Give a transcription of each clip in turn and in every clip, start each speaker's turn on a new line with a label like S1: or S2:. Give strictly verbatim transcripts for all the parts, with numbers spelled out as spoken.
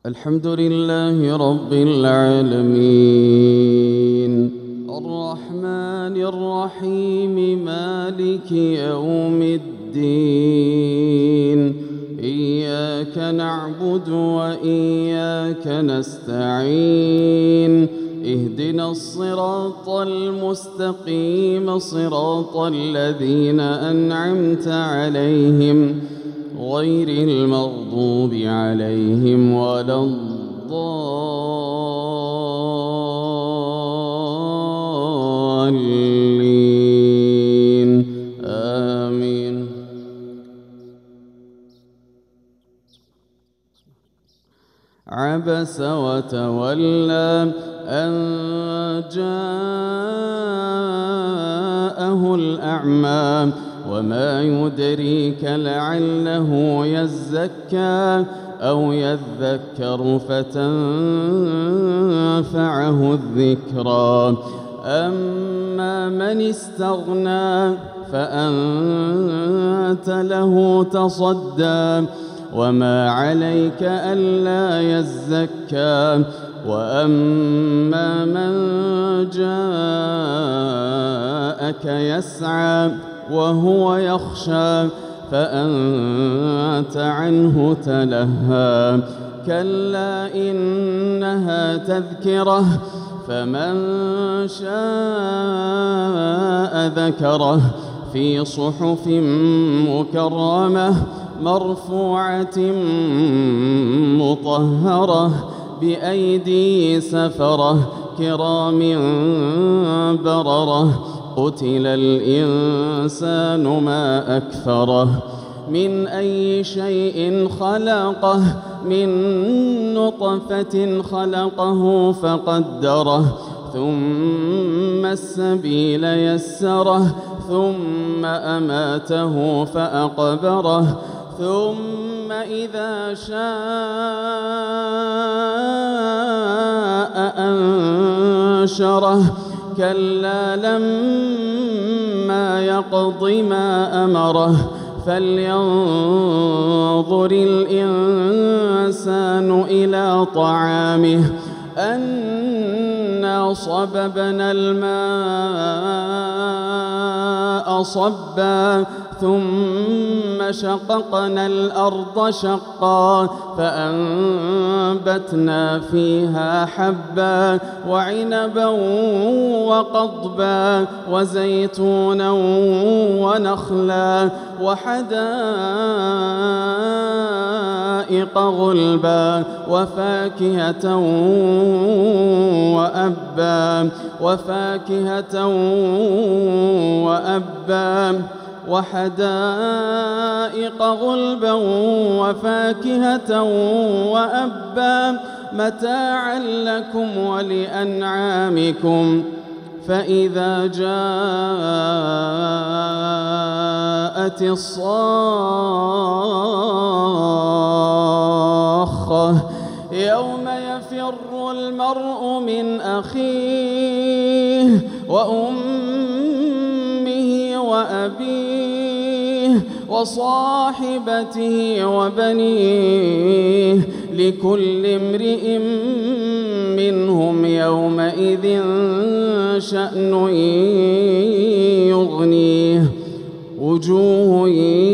S1: الحمد لله رب العالمين الرحمن الرحيم مالك يوم الدين إياك نعبد وإياك نستعين اهدنا الصراط المستقيم صراط الذين أنعمت عليهم غير المغضوب عليهم ولا الضالين آمين. عبس وتولى أن جاءه الأعمى وما يدريك لعله يزكى أو يذكر فتنفعه الذكرى. أما من استغنى فأنت له تصدى وما عليك ألا يزكى. وأما من جاءك يسعى وهو يخشى فأنت عنه تلهى. كلا إنها تذكرة فمن شاء ذكره في صحف مكرمة مرفوعة مطهرة بأيدي سفرة كرام بررة. قتل الإنسان ما أكفره من أي شيء خلقه من نطفة خلقه فقدره ثم السبيل يسره ثم أماته فأقبره ثم إذا شاء أنشره. كلا لما يقض ما أمره فلينظر الإنسان إلى طعامه أنا صببنا الماء صبا ثم شققنا الأرض شقا فأنبتنا فيها حبا وعنبا وقضبا وزيتونا ونخلا وحدائق غلبا وفاكهة وأبا وفاكهة وأبا وحدائق غلبا وفاكهة وأبا متاعا لكم ولأنعامكم. فإذا جاءت الصاخة يوم يفر المرء من أخيه وأمه وأبيه وصاحبته وبنيه لكل امرئ منهم يومئذ شأن يغنيه. وجوه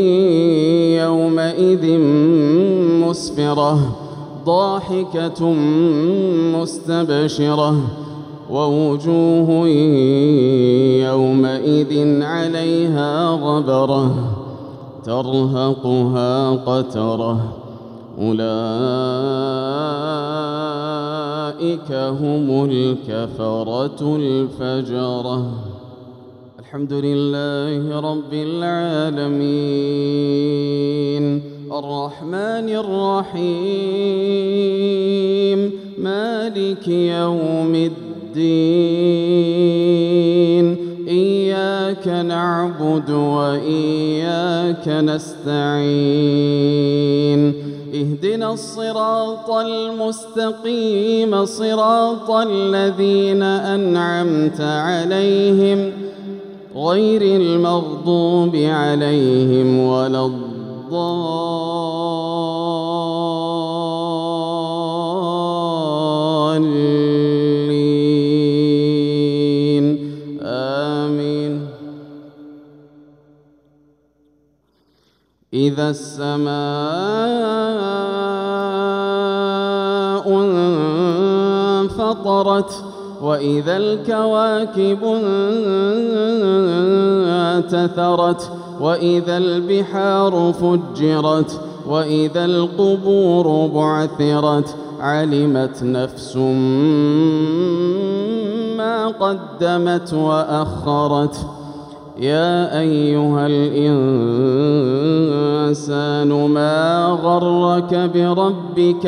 S1: يومئذ مسفرة ضاحكة مستبشرة ووجوه يومئذ عليها غبرة ترهقها قترة أولئك هم الكفرة الفجرة. الحمد لله رب العالمين الرحمن الرحيم مالك يوم الدين إياك نعبد وإياك نستعين اهدنا الصراط المستقيم صراط الذين أنعمت عليهم غير المغضوب عليهم ولا الضالين إذا السماء انفطرت وإذا الكواكب انتثرت وإذا البحار فجرت وإذا القبور بعثرت علمت نفس ما قدمت وأخرت يا أيها الإنسان ما غرك بربك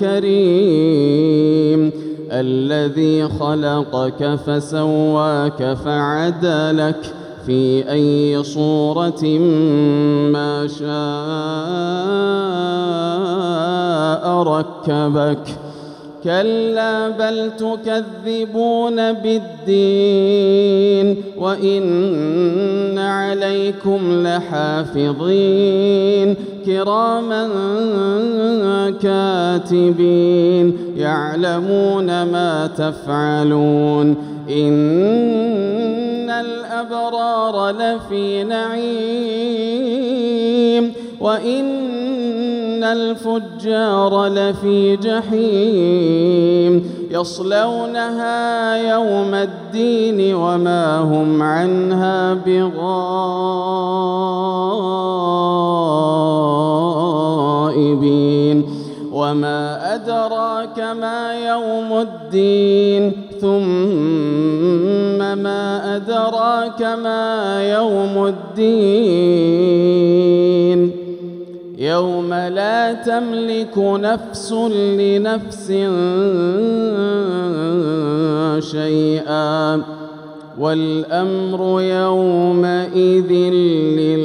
S1: الكريم الذي خلقك فسواك فعدلك في أي صورة ما شاء ركبك كلا بل تكذبون بالدين وإن عليكم لحافظين كراما كاتبين يعلمون ما تفعلون إن الأبرار لفي نعيم وإن الفجار لفي جحيم يصلونها يوم الدين وما هم عنها بغائبين وما أدراك ما يوم الدين ثم ما أدراك ما يوم الدين يوم لا تملك نفس لنفس شيئا والأمر يومئذ لله